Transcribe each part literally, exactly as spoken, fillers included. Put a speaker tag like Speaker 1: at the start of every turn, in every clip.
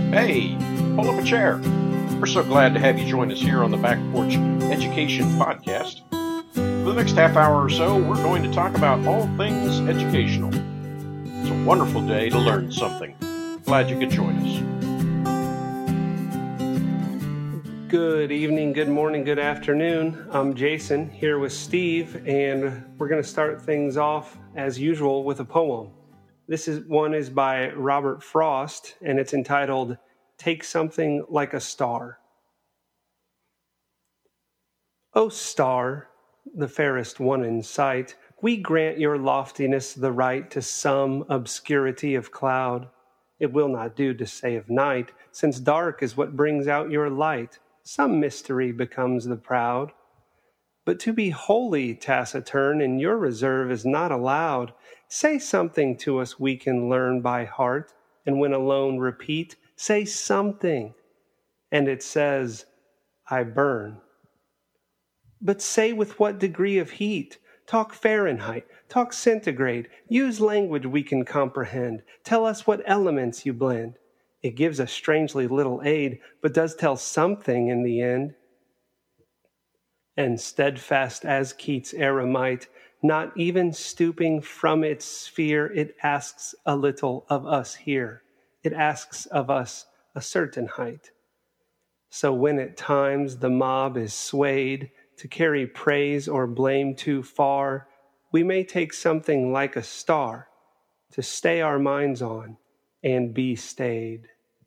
Speaker 1: Hey, pull up a chair. We're so glad to have you join us here on the Back Porch Education Podcast. For the next half hour or so, we're going to talk about all things educational. It's a wonderful day to learn something. Glad you could join us.
Speaker 2: Good evening, good morning, good afternoon. I'm Jason here with Steve, and we're going to start things off as usual with a poem. This is one is by Robert Frost, and it's entitled Take Something Like a Star. O star, the fairest one in sight, we grant your loftiness the right to some obscurity of cloud. It will not do to say of night, since dark is what brings out your light. Some mystery becomes the proud. But to be wholly taciturn in your reserve is not allowed. Say something to us we can learn by heart, and when alone repeat, say something. And it says, I burn. But say with what degree of heat? Talk Fahrenheit, talk centigrade, use language we can comprehend. Tell us what elements you blend. It gives us strangely little aid, but does tell something in the end. And steadfast as Keats' eremite, not even stooping from its sphere, it asks a little of us here. It asks of us a certain height. So when at times the mob is swayed to carry praise or blame too far, we may take something like a star to stay our minds on and be stayed.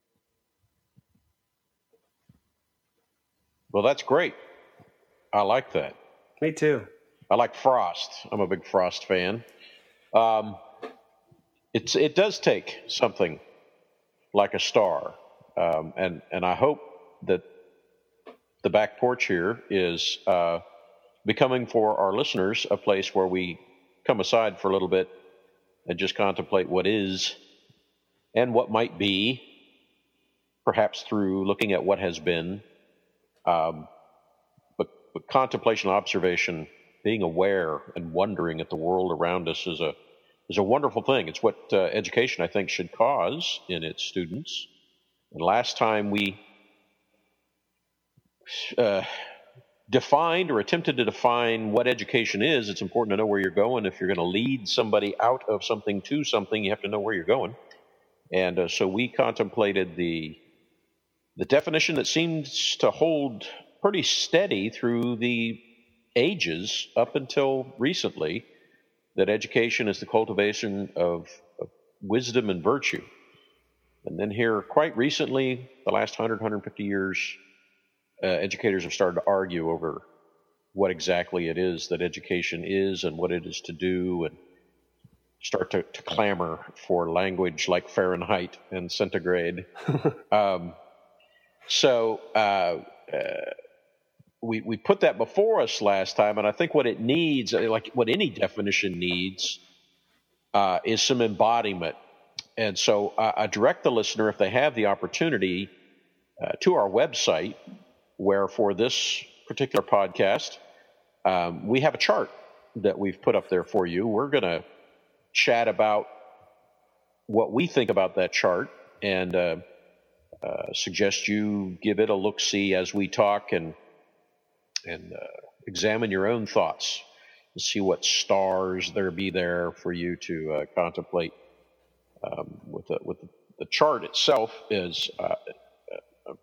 Speaker 1: Well, that's great. I like that.
Speaker 2: Me too.
Speaker 1: I like Frost. I'm a big Frost fan. Um, it's it does take something like a star, um, and and I hope that the back porch here is uh, becoming for our listeners a place where we come aside for a little bit and just contemplate what is and what might be, perhaps through looking at what has been. Um, but, but contemplation, observation, being aware and wondering at the world around us is a is a wonderful thing. It's what uh, education, I think, should cause in its students. And last time we uh, defined or attempted to define what education is, it's important to know where you're going. If you're going to lead somebody out of something to something, you have to know where you're going. And uh, so we contemplated the the definition that seems to hold pretty steady through the ages up until recently, that education is the cultivation of, of wisdom and virtue. And then here, quite recently, the last one hundred, one hundred fifty years, uh, educators have started to argue over what exactly it is that education is and what it is to do, and start to, to clamor for language like Fahrenheit and centigrade. um, So uh, uh, we we put that before us last time, and I think what it needs, like what any definition needs, uh, is some embodiment. And so I, I direct the listener, if they have the opportunity, uh, to our website, where for this particular podcast, um, we have a chart that we've put up there for you. We're going to chat about what we think about that chart, and uh, Uh, suggest you give it a look-see as we talk, and and uh, examine your own thoughts and see what stars there be there for you to uh, contemplate. Um, with the, with the, the chart itself is uh, uh,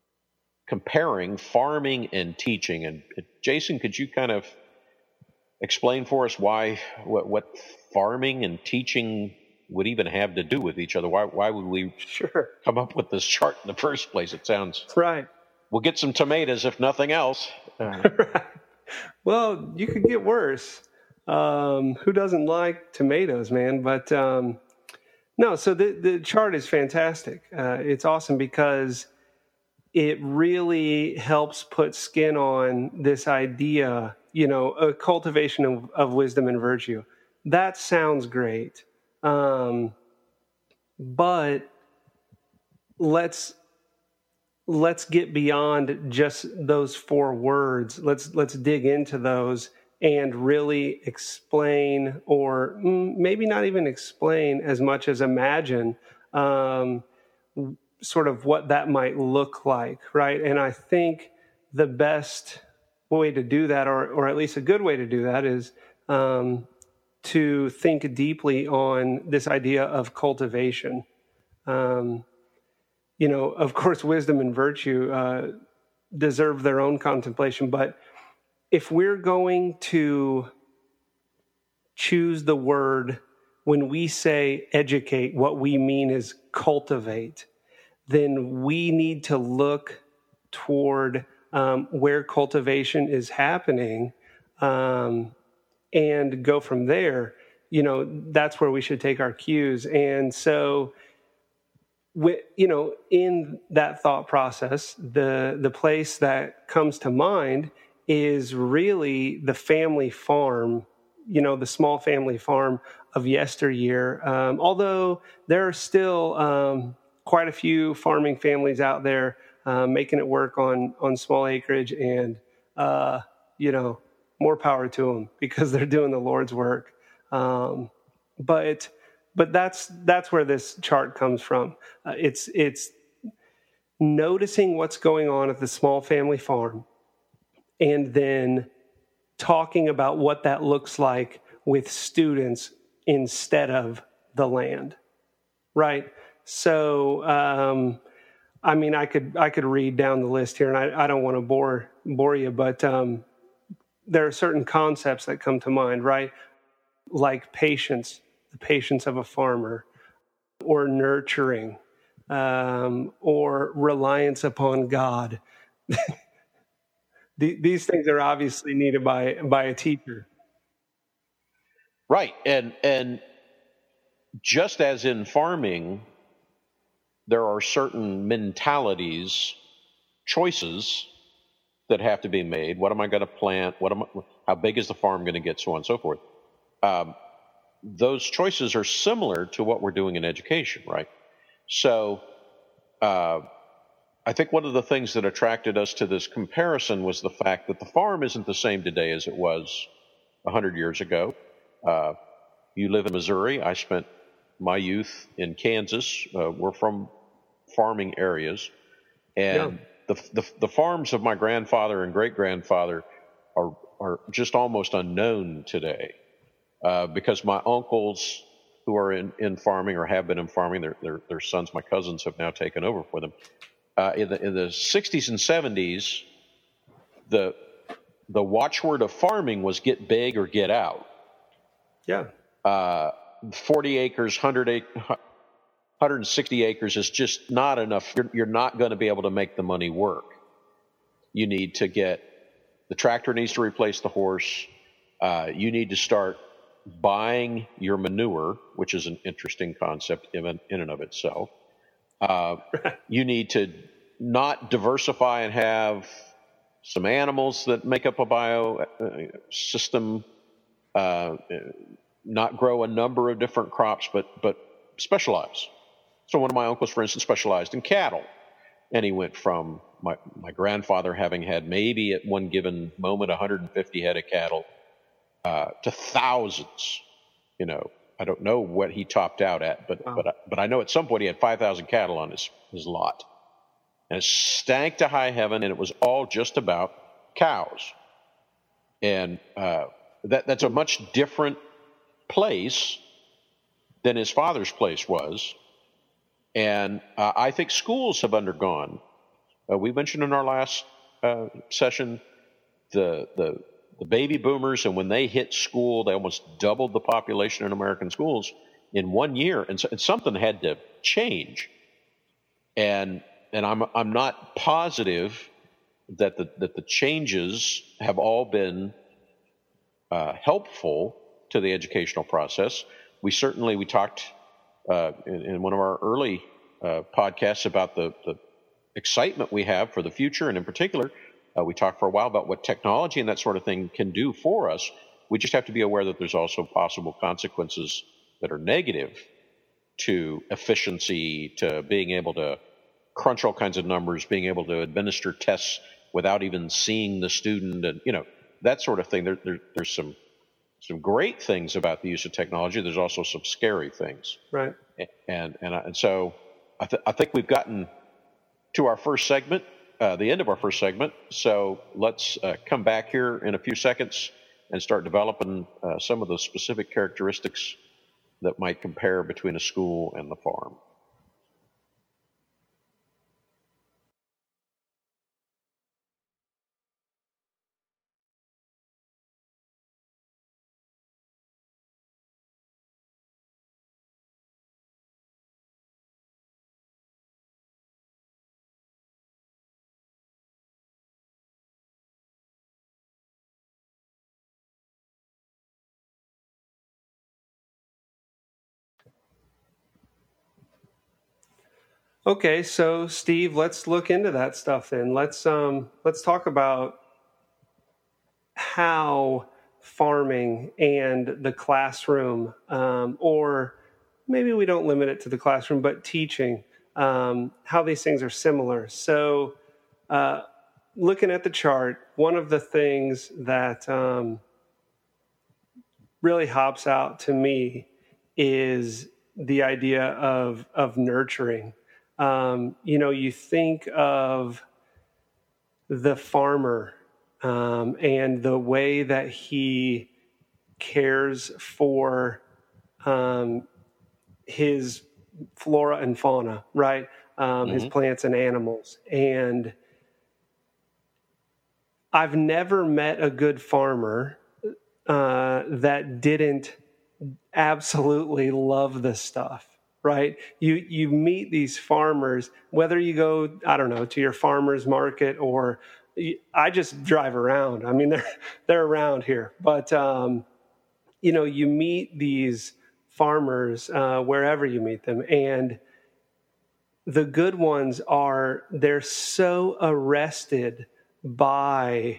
Speaker 1: comparing farming and teaching. And uh, Jason, could you kind of explain for us why what, what farming and teaching would even have to do with each other? Why why would we
Speaker 2: Sure.
Speaker 1: come up with this chart in the first place? It sounds
Speaker 2: Right.
Speaker 1: We'll get some tomatoes if nothing else. Uh,
Speaker 2: Right. Well, you could get worse. Um, who doesn't like tomatoes, man? But um, no, so the, the chart is fantastic. Uh, it's awesome because it really helps put skin on this idea, you know, a cultivation of, of wisdom and virtue. That sounds great. Um, but let's let's get beyond just those four words. Let's let's dig into those and really explain, or maybe not even explain as much as imagine, um, sort of what that might look like, right? And I think the best way to do that, or or at least a good way to do that, is um, to think deeply on this idea of cultivation. Um, you know, of course, wisdom and virtue uh, deserve their own contemplation, but if we're going to choose the word when we say educate, what we mean is cultivate, then we need to look toward um, where cultivation is happening um, and go from there. You know, that's where we should take our cues. And so, you know, in that thought process, the the place that comes to mind is really the family farm, you know, the small family farm of yesteryear. Um, although there are still um, quite a few farming families out there uh, making it work on on small acreage, and uh, you know, more power to them because they're doing the Lord's work. Um, but but that's that's where this chart comes from. Uh, it's it's noticing what's going on at the small family farm, and then talking about what that looks like with students instead of the land, right? So, um, I mean, I could I could read down the list here, and I, I don't want to bore bore you, but um, there are certain concepts that come to mind, right? Like patience, the patience of a farmer, or nurturing, um, or reliance upon God. These things are obviously needed by by a teacher.
Speaker 1: Right. And and just as in farming, there are certain mentalities, choices that have to be made. What am I going to plant? What am I, how big is the farm going to get? So on and so forth. Um, those choices are similar to what we're doing in education, right? So uh, I think one of the things that attracted us to this comparison was the fact that the farm isn't the same today as it was one hundred years ago. Uh, you live in Missouri. I spent my youth in Kansas. Uh, we're from farming areas. And yeah. the, the the farms of my grandfather and great-grandfather are, are just almost unknown today. Uh, because my uncles who are in, in farming or have been in farming, their, their, their sons, my cousins, have now taken over for them. Uh, in the in the sixties and seventies, the the watchword of farming was get big or get out.
Speaker 2: Yeah.
Speaker 1: Uh, forty acres, one hundred, one hundred sixty acres is just not enough. You're, you're not going to be able to make the money work. You need to get, the tractor needs to replace the horse. Uh, you need to start buying your manure, which is an interesting concept in, in and of itself. Uh, you need to not diversify and have some animals that make up a bio uh, system, uh, not grow a number of different crops, but but specialize. So one of my uncles, for instance, specialized in cattle, and he went from my, my grandfather having had maybe at one given moment one hundred fifty head of cattle uh, to thousands. You know, I don't know what he topped out at, but wow. but I, but I know at some point he had five thousand cattle on his his lot, and it stank to high heaven, and it was all just about cows, and uh, that that's a much different place than his father's place was. And uh, I think schools have undergone, uh, we mentioned in our last uh, session, the, the the baby boomers, and when they hit school, they almost doubled the population in American schools in one year, and, so, and something had to change. And and I'm I'm not positive that the that the changes have all been uh, helpful to the educational process. We certainly we talked uh, in, in one of our early uh, podcasts about the, the excitement we have for the future, and in particular, uh, we talked for a while about what technology and that sort of thing can do for us. We just have to be aware that there's also possible consequences that are negative to efficiency, to being able to crunch all kinds of numbers, being able to administer tests without even seeing the student, and you know that sort of thing. There, there, there's some some great things about the use of technology. There's also some scary things,
Speaker 2: right?
Speaker 1: And and and so I, th- I think we've gotten to our first segment, uh, the end of our first segment. So let's uh, come back here in a few seconds and start developing uh, some of the specific characteristics that might compare between a school and the farm.
Speaker 2: Okay, so Steve, let's look into that stuff then. Let's um, let's talk about how farming and the classroom, um, or maybe we don't limit it to the classroom, but teaching, um, how these things are similar. So, uh, looking at the chart, one of the things that um, really hops out to me is the idea of of nurturing. Um, you know, you think of the farmer um, and the way that he cares for um, his flora and fauna, right? Um, his
Speaker 1: Mm-hmm.
Speaker 2: plants and animals. And I've never met a good farmer uh, that didn't absolutely love this stuff, right? You you meet these farmers, whether you go, I don't know, to your farmer's market or you, I just drive around. I mean, they're they're around here, but um, you know, you meet these farmers uh, wherever you meet them, and the good ones are they're so arrested by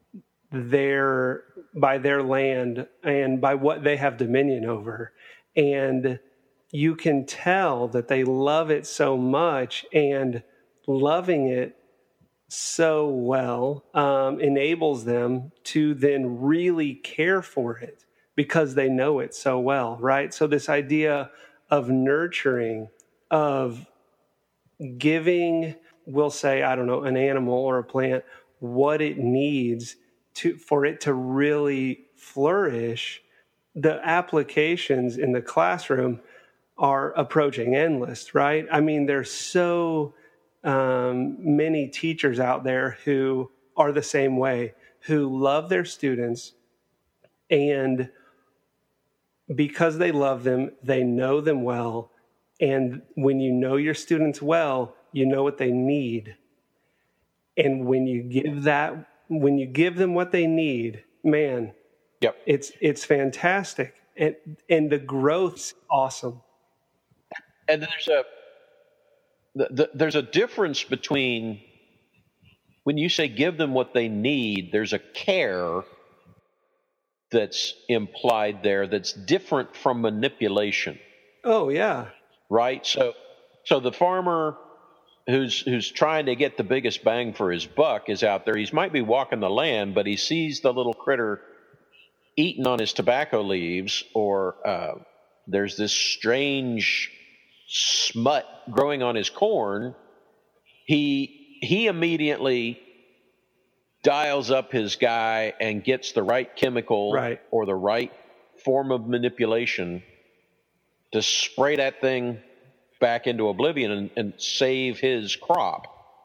Speaker 2: their by their land and by what they have dominion over, and you can tell that they love it so much, and loving it so well um, enables them to then really care for it because they know it so well, right? So this idea of nurturing, of giving, we'll say, I don't know, an animal or a plant what it needs to for it to really flourish. The applications in the classroom are approaching endless, right? I mean, there's so um, many teachers out there who are the same way, who love their students, and because they love them, they know them well. And when you know your students well, you know what they need. And when you give that, when you give them what they need, man,
Speaker 1: Yep.
Speaker 2: it's it's fantastic, and and the growth's awesome.
Speaker 1: And there's a the, the, there's a difference between when you say give them what they need. There's a care that's implied there that's different from manipulation,
Speaker 2: Oh yeah,
Speaker 1: right? So, so the farmer who's who's trying to get the biggest bang for his buck is out there. He might be walking the land, but he sees the little critter eating on his tobacco leaves, or uh, there's this strange smut growing on his corn. He he immediately dials up his guy and gets the right chemical
Speaker 2: right.
Speaker 1: or the right form of manipulation to spray that thing back into oblivion and, and save his crop.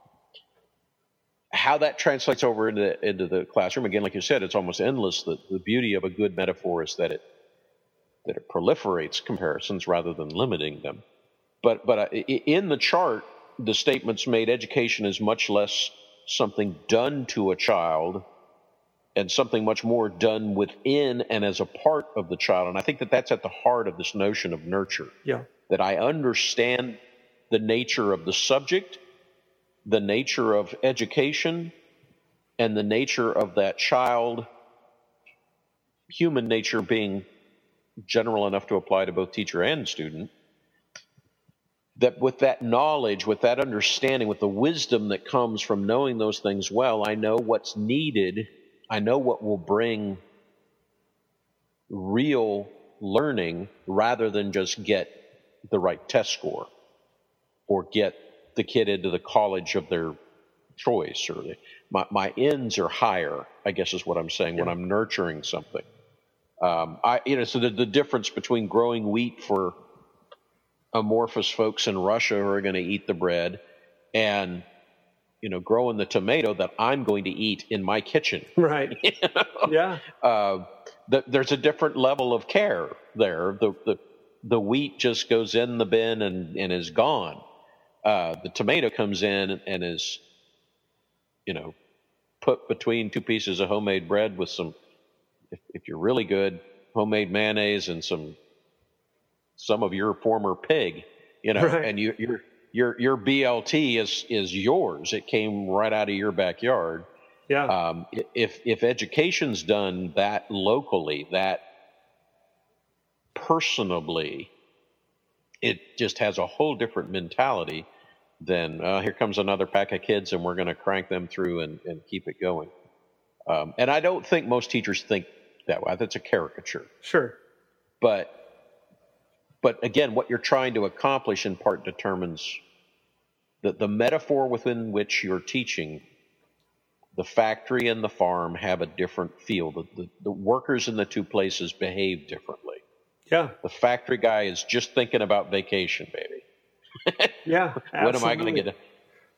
Speaker 1: How that translates over into the, into the classroom, again, like you said, it's almost endless. The, the beauty of a good metaphor is that it that it proliferates comparisons rather than limiting them. But but uh, in the chart, the statements made, education is much less something done to a child and something much more done within and as a part of the child. And I think that that's at the heart of this notion of nurture.
Speaker 2: Yeah.
Speaker 1: That I understand the nature of the subject, the nature of education, and the nature of that child, human nature being general enough to apply to both teacher and student, that with that knowledge, with that understanding, with the wisdom that comes from knowing those things well, I know what's needed. I know what will bring real learning rather than just get the right test score. or get the kid into the college of their choice, or the, my, my ends are higher, I guess is what I'm saying, yeah. when I'm nurturing something. Um, I, you know, so the, the difference between growing wheat for amorphous folks in Russia who are going to eat the bread and, you know, growing the tomato that I'm going to eat in my kitchen.
Speaker 2: Right.
Speaker 1: You know?
Speaker 2: Yeah.
Speaker 1: Uh, the, there's a different level of care there. The, the, the wheat just goes in the bin and, and is gone. Uh, the tomato comes in and is, you know, put between two pieces of homemade bread with some, if, if you're really good, homemade mayonnaise and some, some of your former pig, you know,
Speaker 2: right.
Speaker 1: and you, your your your B L T is is yours. It came right out of your backyard.
Speaker 2: Yeah.
Speaker 1: Um, if if education's done that locally, that personably, it just has a whole different mentality than uh, here comes another pack of kids and we're going to crank them through and, and keep it going. Um, and I don't think most teachers think that way. That's a caricature.
Speaker 2: Sure.
Speaker 1: But but again, what you're trying to accomplish in part determines the, the metaphor within which you're teaching. The factory and the farm have a different feel. The, the, the workers in the two places behave differently.
Speaker 2: Yeah.
Speaker 1: The factory guy is just thinking about vacation, baby.
Speaker 2: Yeah.
Speaker 1: When am I going to get it?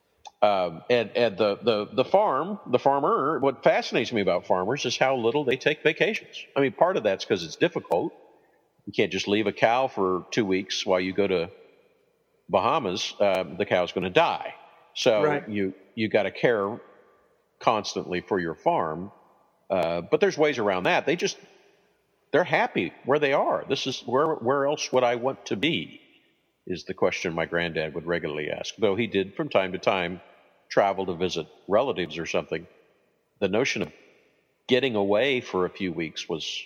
Speaker 1: Um, and and the, the, the farm, the farmer, what fascinates me about farmers is how little they take vacations. I mean, part of that's because it's difficult. You can't just leave a cow for two weeks while you go to Bahamas. Um, the cow's going to die. So
Speaker 2: right.
Speaker 1: you, you got to care constantly for your farm. Uh, but there's ways around that. They just, they're happy where they are. This is where, where else would I want to be? Is the question my granddad would regularly ask. Though he did from time to time travel to visit relatives or something. The notion of getting away for a few weeks was,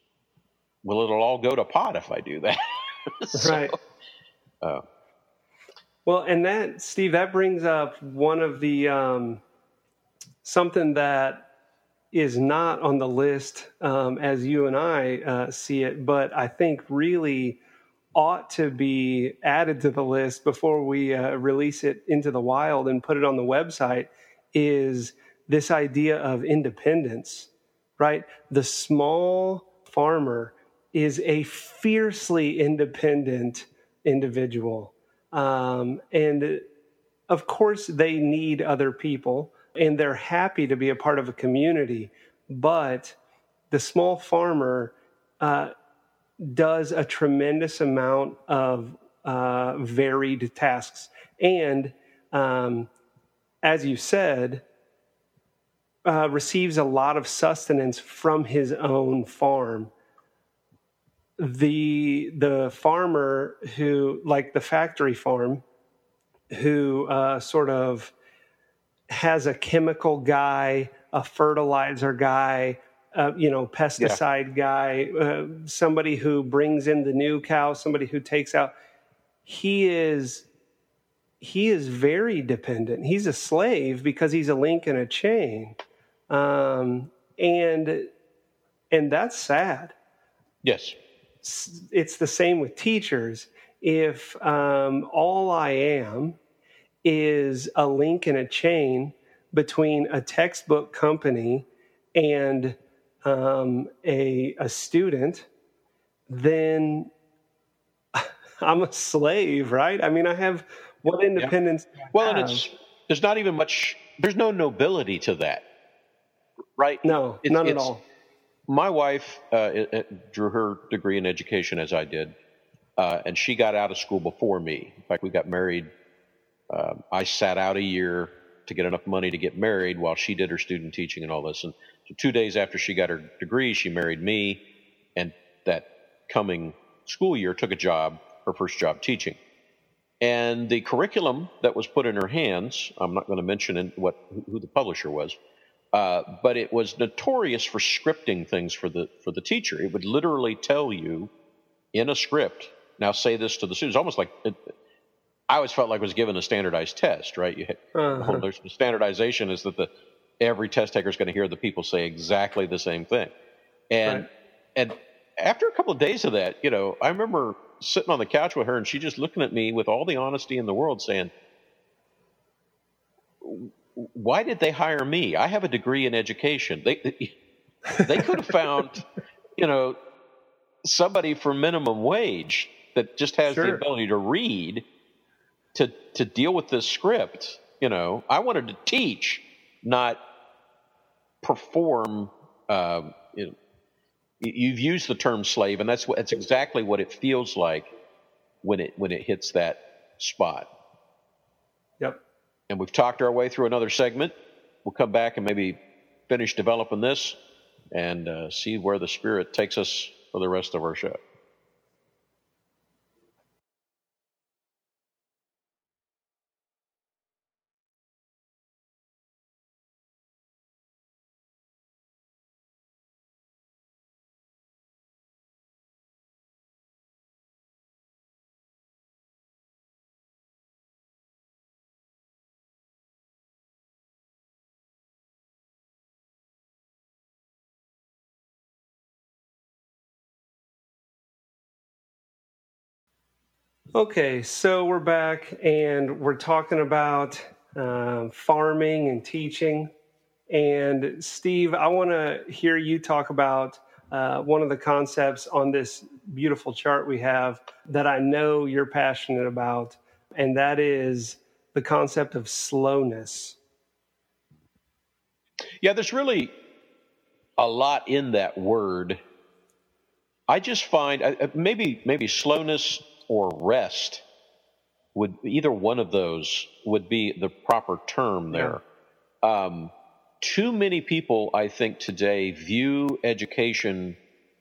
Speaker 1: well, it'll all go to pot if I do that. so,
Speaker 2: right.
Speaker 1: Uh,
Speaker 2: well, and that, Steve, that brings up one of the, um, something that is not on the list um, as you and I uh, see it, but I think really ought to be added to the list before we uh, release it into the wild and put it on the website, is this idea of independence, right? The small farmer is a fiercely independent individual. Um, and of course, they need other people and they're happy to be a part of a community. But the small farmer uh, does a tremendous amount of uh, varied tasks. And um, as you said, uh, receives a lot of sustenance from his own farm. The the farmer who, like the factory farm, who uh, sort of has a chemical guy, a fertilizer guy, uh, you know, pesticide yeah. guy, uh, somebody who brings in the new cow, somebody who takes out. He is he is very dependent. He's a slave because he's a link in a chain, um, and and that's sad.
Speaker 1: Yes.
Speaker 2: It's the same with teachers. If um, all I am is a link in a chain between a textbook company and um, a, a student, then I'm a slave, right? I mean, I have what independence
Speaker 1: yeah. Well,
Speaker 2: have.
Speaker 1: and it's there's not even much, there's no nobility to that, right?
Speaker 2: No,
Speaker 1: it's,
Speaker 2: none
Speaker 1: it's,
Speaker 2: at all.
Speaker 1: My wife uh, it, it drew her degree in education as I did, uh, and she got out of school before me. In fact, we got married. Uh, I sat out a year to get enough money to get married while she did her student teaching and all this. And so two days after she got her degree, she married me, and that coming school year took a job, her first job teaching. And the curriculum that was put in her hands, I'm not going to mention what who the publisher was, Uh, but it was notorious for scripting things for the for the teacher. It would literally tell you in a script, now say this to the students, almost like it, I always felt like I was given a standardized test, right? You had, uh-huh. well, there's, the standardization is that the every test taker is going to hear the people say exactly the same thing. And right. and after a couple of days of that, you know, I remember sitting on the couch with her, and she just looking at me with all the honesty in the world saying, why did they hire me? I have a degree in education. They they could have found, you know, somebody for minimum wage that just has
Speaker 2: Sure.
Speaker 1: the ability to read to to deal with this script. You know, I wanted to teach, not perform. Uh, you know, you've used the term slave, and that's what that's exactly what it feels like when it when it hits that spot.
Speaker 2: Yep.
Speaker 1: And we've talked our way through another segment. We'll come back and maybe finish developing this and uh, see where the Spirit takes us for the rest of our show.
Speaker 2: Okay, so we're back and we're talking about um, farming and teaching. And Steve, I want to hear you talk about uh, one of the concepts on this beautiful chart we have that I know you're passionate about, and that is the concept of slowness.
Speaker 1: Yeah, there's really a lot in that word. I just find uh, maybe maybe slowness or rest would either one of those would be the proper term there. Yeah. Um, too many people, I think, today view education.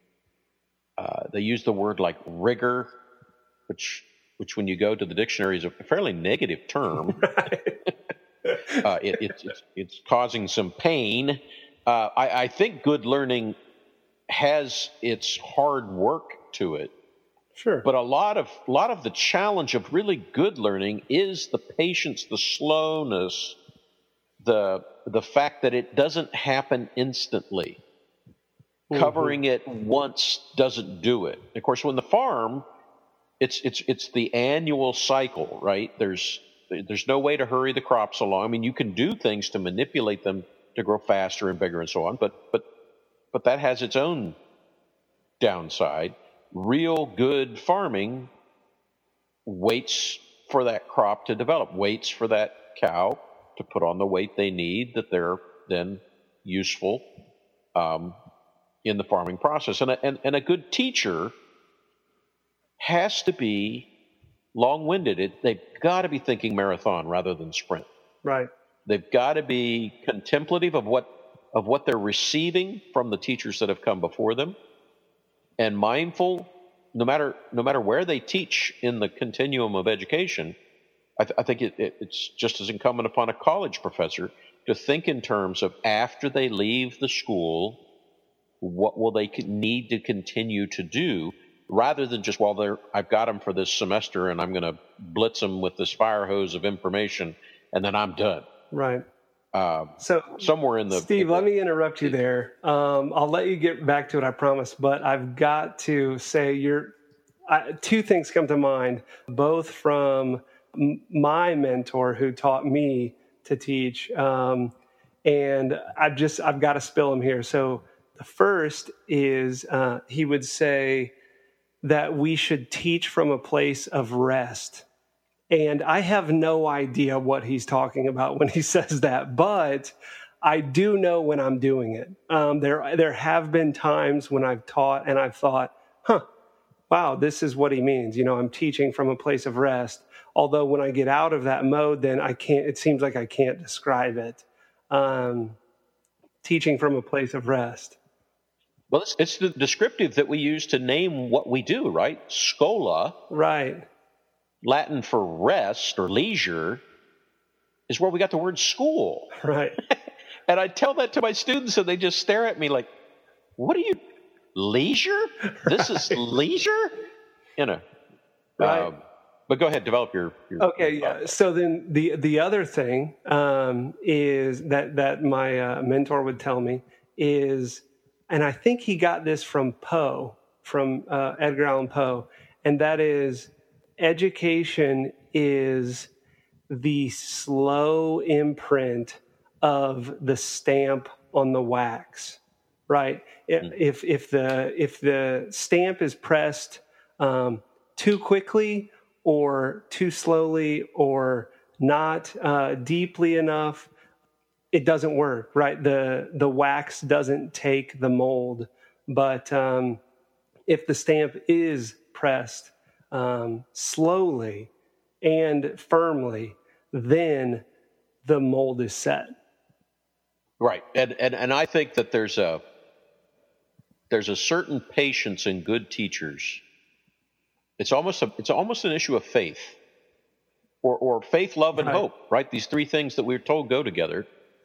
Speaker 1: Uh, they use the word like rigor, which which when you go to the dictionary is a fairly negative term.
Speaker 2: Right.
Speaker 1: uh, it, it, it's it's causing some pain. Uh, I, I think good learning has its hard work to it.
Speaker 2: Sure.
Speaker 1: But a lot of a lot of the challenge of really good learning is the patience, the slowness, the the fact that it doesn't happen instantly. Mm-hmm. Covering it once doesn't do it. Of course, when the farm, it's it's it's the annual cycle, right? There's there's no way to hurry the crops along. I mean, you can do things to manipulate them to grow faster and bigger and so on, but but but that has its own downside. Real good farming waits for that crop to develop, waits for that cow to put on the weight they need, that they're then useful um, in the farming process. And a, and, and a good teacher has to be long-winded. It, they've got to be thinking marathon rather than sprint.
Speaker 2: Right.
Speaker 1: They've got to be contemplative of what of what they're receiving from the teachers that have come before them, and mindful, no matter no matter where they teach in the continuum of education. I, th- I think it, it, it's just as incumbent upon a college professor to think in terms of after they leave the school, what will they need to continue to do, rather than just, well, they're, I've got them for this semester and I'm going to blitz them with this fire hose of information and then I'm done.
Speaker 2: Right.
Speaker 1: Uh,
Speaker 2: so
Speaker 1: somewhere in the
Speaker 2: Steve, let me interrupt you there. Um, I'll let you get back to it, I promise. But I've got to say, you're I, two things come to mind, both from m- my mentor who taught me to teach, um, and I've just I've got to spill them here. So the first is uh, he would say that we should teach from a place of rest. And I have no idea what he's talking about when he says that, but I do know when I'm doing it. Um, there, there have been times when I've taught and I've thought, huh, wow, this is what he means. You know, I'm teaching from a place of rest. Although when I get out of that mode, then I can't, it seems like I can't describe it. Um, teaching from a place of rest.
Speaker 1: Well, it's, it's the descriptive that we use to name what we do, right? Scola.
Speaker 2: Right.
Speaker 1: Latin for rest or leisure, is where we got the word school.
Speaker 2: Right.
Speaker 1: And I tell that to my students and they just stare at me like, what are you, leisure? This is leisure? You know.
Speaker 2: Right.
Speaker 1: Um, but go ahead, develop your... your
Speaker 2: okay, yeah. So then the the other thing um, is that, that my uh, mentor would tell me is, and I think he got this from Poe, from uh, Edgar Allan Poe, and that is education is the slow imprint of the stamp on the wax, right? Mm. If if the if the stamp is pressed um, too quickly or too slowly or not uh, deeply enough, it doesn't work, right? The the wax doesn't take the mold. But um, if the stamp is pressed um, slowly and firmly, then the mold is set.
Speaker 1: Right, and and and I think that there's a there's a certain patience in good teachers. It's almost a, it's almost an issue of faith, or or faith, love, and
Speaker 2: Right.
Speaker 1: hope. Right, these three things that we're told go together.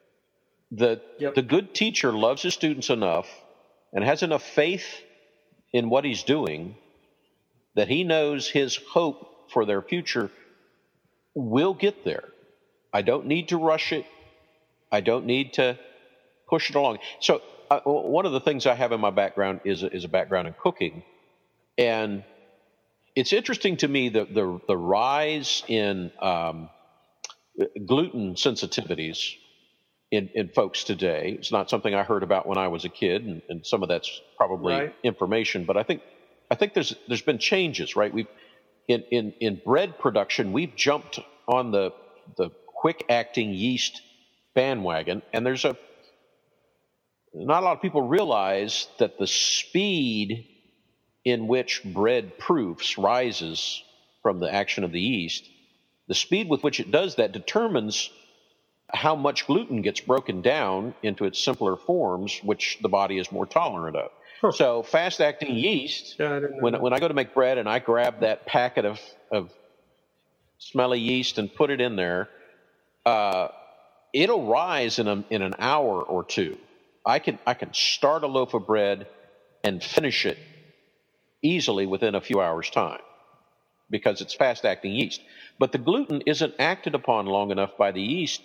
Speaker 1: The
Speaker 2: Yep.
Speaker 1: the good teacher loves his students enough and has enough faith in what he's doing that he knows his hope for their future will get there. I don't need to rush it. I don't need to push it along. So uh, one of the things I have in my background is a, is a background in cooking, and it's interesting to me the the, the rise in um, gluten sensitivities in, in folks today. It's not something I heard about when I was a kid, and, and some of that's probably
Speaker 2: Right.
Speaker 1: information. But I think I think there's there's been changes, right? We've in in, in bread production, we've jumped on the the quick acting yeast bandwagon, and there's a not a lot of people realize that the speed in which bread proofs rises from the action of the yeast, the speed with which it does that determines how much gluten gets broken down into its simpler forms, which the body is more tolerant of.
Speaker 2: Huh.
Speaker 1: So fast-acting yeast,
Speaker 2: Yeah, I didn't know
Speaker 1: when
Speaker 2: that.
Speaker 1: when I go to make bread and I grab that packet of, of smelly yeast and put it in there, uh, it'll rise in a, in an hour or two. I can I can start a loaf of bread and finish it easily within a few hours' time because it's fast-acting yeast. But the gluten isn't acted upon long enough by the yeast.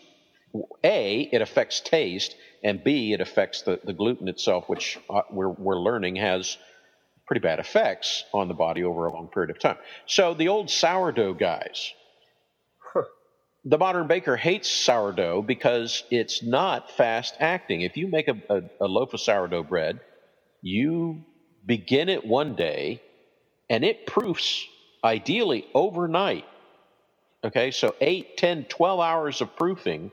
Speaker 1: A, it affects taste, and B, it affects the, the gluten itself, which uh, we're, we're learning has pretty bad effects on the body over a long period of time. So the old sourdough guys,
Speaker 2: Huh.
Speaker 1: the modern baker hates sourdough because it's not fast acting. If you make a, a, a loaf of sourdough bread, you begin it one day and it proofs ideally overnight. Okay, so eight, ten, twelve hours of proofing.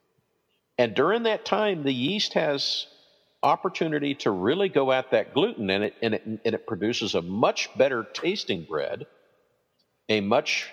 Speaker 1: And during that time, the yeast has opportunity to really go at that gluten, and it, and it, and it produces a much better tasting bread, a much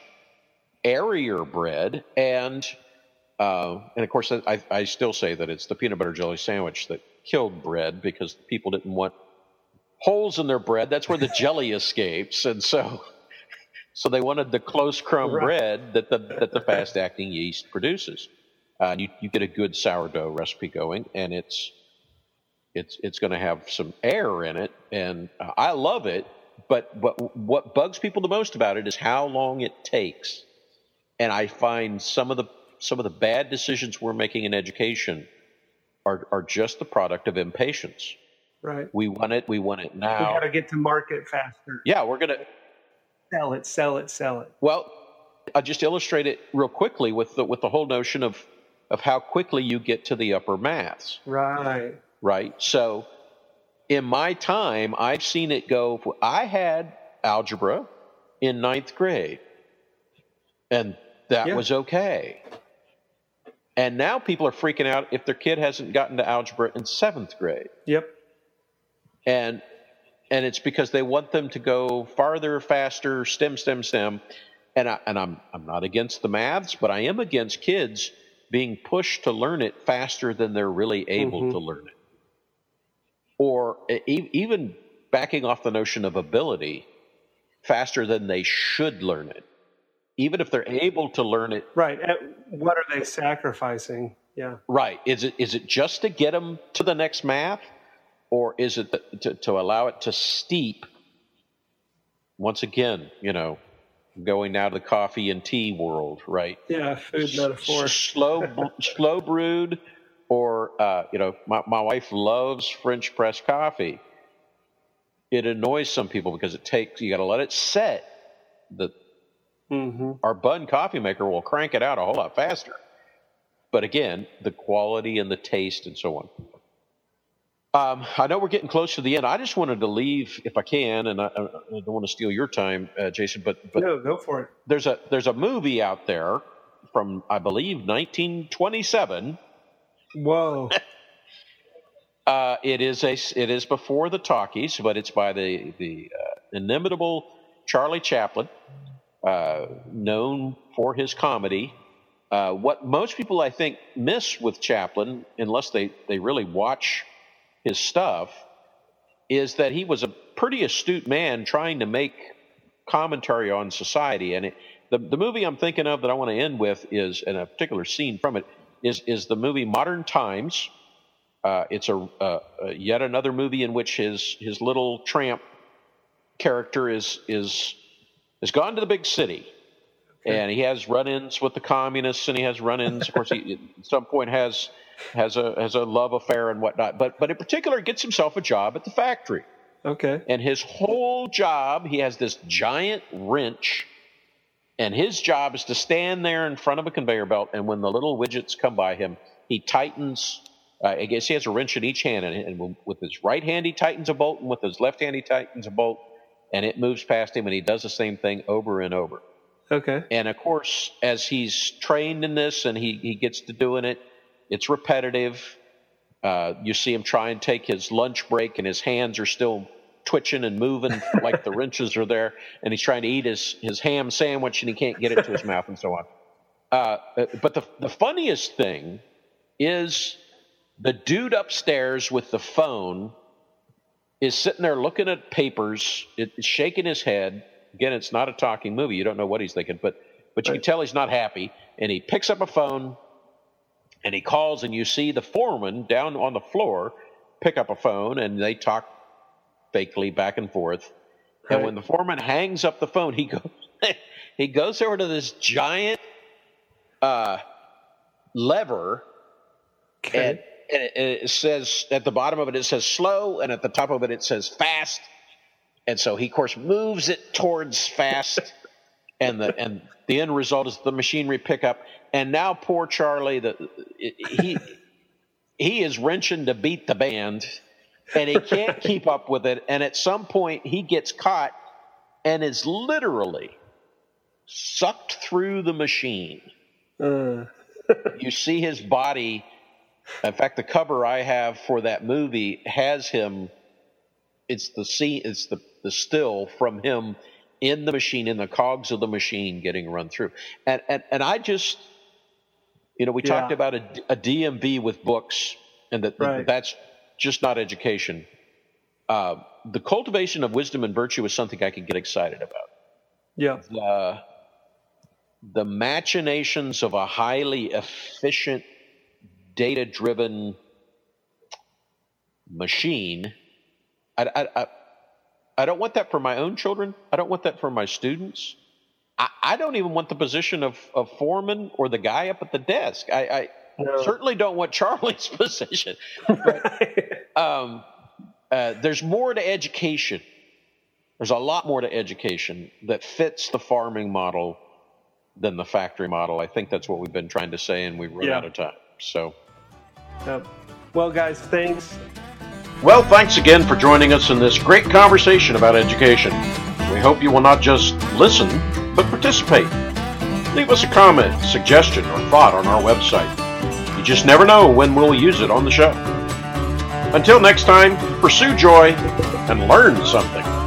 Speaker 1: airier bread, and uh, and of course, I, I still say that it's the peanut butter jelly sandwich that killed bread because people didn't want holes in their bread. That's where the jelly escapes, and so so they wanted the close crumb
Speaker 2: Right.
Speaker 1: bread that the that the fast acting yeast produces. Uh, you you get a good sourdough recipe going, and it's it's it's going to have some air in it, and uh, I love it. But but what bugs people the most about it is how long it takes. And I find some of the some of the bad decisions we're making in education are are just the product of impatience.
Speaker 2: Right.
Speaker 1: We want it. We want it
Speaker 2: We
Speaker 1: now.
Speaker 2: got to get to market faster.
Speaker 1: Yeah, we're gonna.
Speaker 2: Sell it, sell it, sell it.
Speaker 1: Well, I'll just illustrate it real quickly with the with the whole notion of of how quickly you get to the upper maths.
Speaker 2: Right.
Speaker 1: Right. So, in my time, I've seen it go. I had algebra in ninth grade, and that
Speaker 2: Yeah.
Speaker 1: was okay. And now people are freaking out if their kid hasn't gotten to algebra in seventh grade.
Speaker 2: Yep.
Speaker 1: And and it's because they want them to go farther, faster, STEM, STEM, STEM. And I, and I'm I'm not against the maths, but I am against kids being pushed to learn it faster than they're really able
Speaker 2: Mhm.
Speaker 1: to learn it. Or e- even backing off the notion of ability faster than they should learn it. Even if they're able to learn it
Speaker 2: Right. Uh, What are they sacrificing? Yeah.
Speaker 1: right, is it is it just to get them to the next math, or is it th- to, to allow it to steep? Once again, you know, going now to the coffee and tea world, right?
Speaker 2: Yeah. Food metaphor.
Speaker 1: S- slow slow brewed, or uh, you know, my, my wife loves French press coffee. It annoys some people because it takes you got to let it set the
Speaker 2: Mm-hmm.
Speaker 1: our Bun coffee maker will crank it out a whole lot faster. But again, the quality and the taste and so on. Um, I know we're getting close to the end. I just wanted to leave, if I can, and I, I don't want to steal your time, uh, Jason, but, but
Speaker 2: no, go for it.
Speaker 1: There's a there's a movie out there from, I believe, nineteen twenty-seven.
Speaker 2: Whoa.
Speaker 1: uh, it is a it is before the talkies, but it's by the the uh, inimitable Charlie Chaplin, uh, known for his comedy. Uh, what most people, I think, miss with Chaplin, unless they, they really watch his stuff, is that he was a pretty astute man trying to make commentary on society. And it, the, the movie I'm thinking of that I want to end with is, and a particular scene from it, is, is the movie Modern Times. Uh, it's a, a, a yet another movie in which his, his little tramp character is, is, has gone to the big city. And he has run-ins with the communists, and he has run-ins. Of course, he at some point has has a has a love affair and whatnot. But but in particular, gets himself a job at the factory.
Speaker 2: Okay.
Speaker 1: And his whole job, he has this giant wrench, and his job is to stand there in front of a conveyor belt. And when the little widgets come by him, he tightens. Uh, I guess he has a wrench in each hand, and, and with his right hand he tightens a bolt, and with his left hand he tightens a bolt, and it moves past him, and he does the same thing over and over.
Speaker 2: Okay.
Speaker 1: And of course, as he's trained in this and he, he gets to doing it, it's repetitive. Uh, you see him try and take his lunch break, and his hands are still twitching and moving like the wrenches are there. And he's trying to eat his, his ham sandwich, and he can't get it to his mouth and so on. Uh, but the, the funniest thing is the dude upstairs with the phone is sitting there looking at papers, it, shaking his head. Again, it's not a talking movie. You don't know what he's thinking, but but you
Speaker 2: right.
Speaker 1: can tell he's not happy. And he picks up a phone, and he calls, and you see the foreman down on the floor pick up a phone, and they talk fakely back and forth. Right. And when the foreman hangs up the phone, he goes he goes over to this giant uh, lever,
Speaker 2: okay.
Speaker 1: and, and it, it says at the bottom of it, it says slow, and at the top of it, it says fast. And so he, of course, moves it towards fast, and the and the end result is the machinery pickup. And now poor Charlie, the he he is wrenching to beat the band, and he can't keep up with it. And at some point, he gets caught and is literally sucked through the machine.
Speaker 2: Uh.
Speaker 1: You see his body. In fact, the cover I have for that movie has him. It's the scene. It's the the still from him in the machine, in the cogs of the machine getting run through. And and, and I just, you know, we yeah. talked about a, a D M V with books, and that right. that's just not education. Uh, the cultivation of wisdom and virtue is something I can get excited about.
Speaker 2: Yeah.
Speaker 1: The, the machinations of a highly efficient, data-driven machine, I, I, I I don't want that for my own children. I don't want that for my students. I, I don't even want the position of, of foreman or the guy up at the desk. I, I no. certainly don't want Charlie's position. But um, uh, there's more to education. There's a lot more to education that fits the farming model than the factory model. I think that's what we've been trying to say, and we've run
Speaker 2: yeah.
Speaker 1: out of time. So,
Speaker 2: yep. Well, guys, thanks.
Speaker 1: Well, thanks again for joining us in this great conversation about education. We hope you will not just listen, but participate. Leave us a comment, suggestion, or thought on our website. You just never know when we'll use it on the show. Until next time, pursue joy and learn something.